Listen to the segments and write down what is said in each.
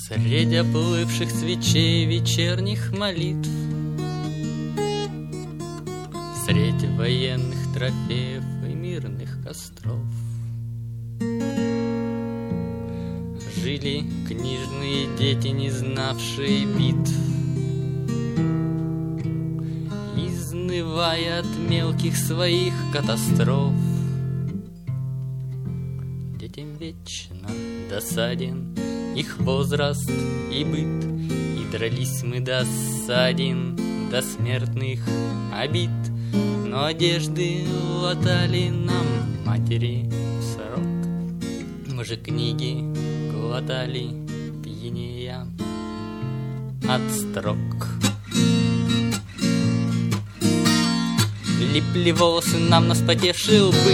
Среди оплывших свечей вечерних молитв, среди военных трофеев и мирных костров жили книжные дети, не знавшие битв, изнывая от мелких своих катастроф. Детям вечно досаден их возраст и быт, и дрались мы до ссадин, до смертных обид. Но одежды латали нам матери в срок, мы же книги глотали, пьянея от строк. Липли волосы нам на вспотевшие лбы,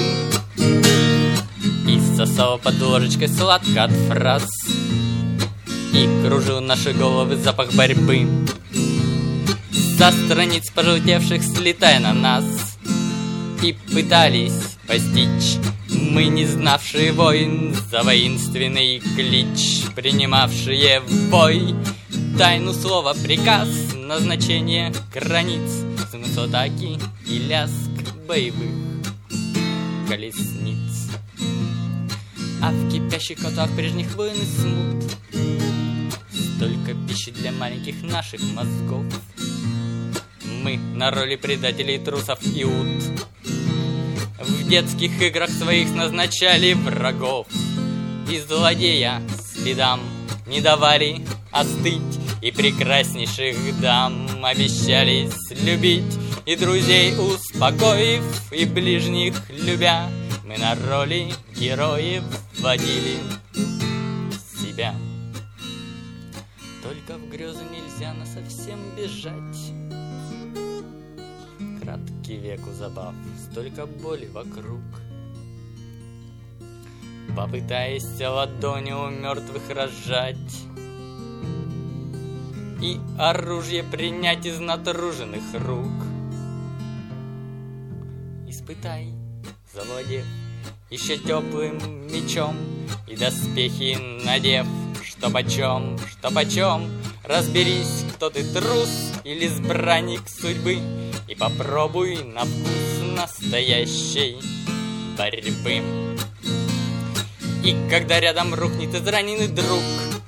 и сосала под ложечкой сладко от фраз, и кружил наши головы запах борьбы. Со страниц пожелтевших слетая на нас, и пытались постичь мы, не знавшие войн, за воинственный клич, принимавшие в бой тайну слова, приказ, назначение границ, смысл атаки и лязг боевых колесниц. А в кипящих котлах прежних войн и смут столько пищи для маленьких наших мозгов. Мы на роли предателей, трусов и ут в детских играх своих назначали врагов, и злодея следам не давали остыть, и прекраснейших дам обещались любить, и друзей успокоив, и ближних любя, мы на роли героев водили себя. Только в грезы нельзя насовсем бежать. Краткий век у забав, столько боли вокруг. Попытаясь ладони у мертвых разжать и оружие принять из натруженных рук. Испытай, завладев еще теплым мечом, и доспехи надев, что почем, разберись, кто ты, трус или избранник судьбы, и попробуй на вкус настоящей борьбы. И когда рядом рухнет израненный друг,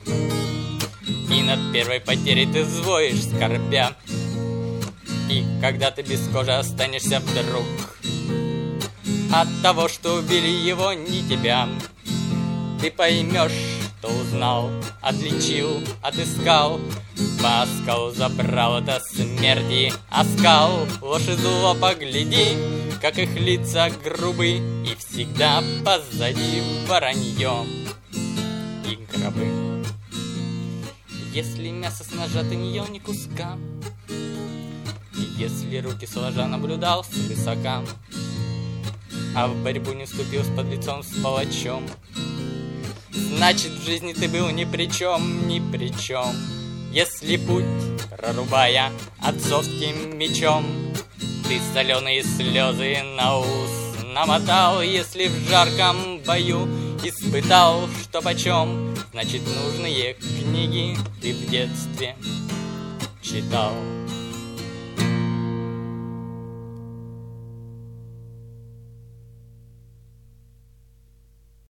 и над первой потерей ты взвоишь скорбя, и когда ты без кожи останешься вдруг от того, что убили его, не тебя, ты поймешь, что узнал, отличил, отыскал, паскал, забрал это смерти оскал. Ложь и зло погляди, как их лица грубы, и всегда позади воронье и гробы. Если мясо с ножа ты не ел ни куска, и если руки сложа наблюдал свысока, а в борьбу не вступил с подлецом, с палачом, значит, в жизни ты был ни при чем, ни при чем. Если путь, прорубая отцовским мечом, ты соленые слезы на ус намотал, если в жарком бою испытал, что почем, значит, нужные книги ты в детстве читал.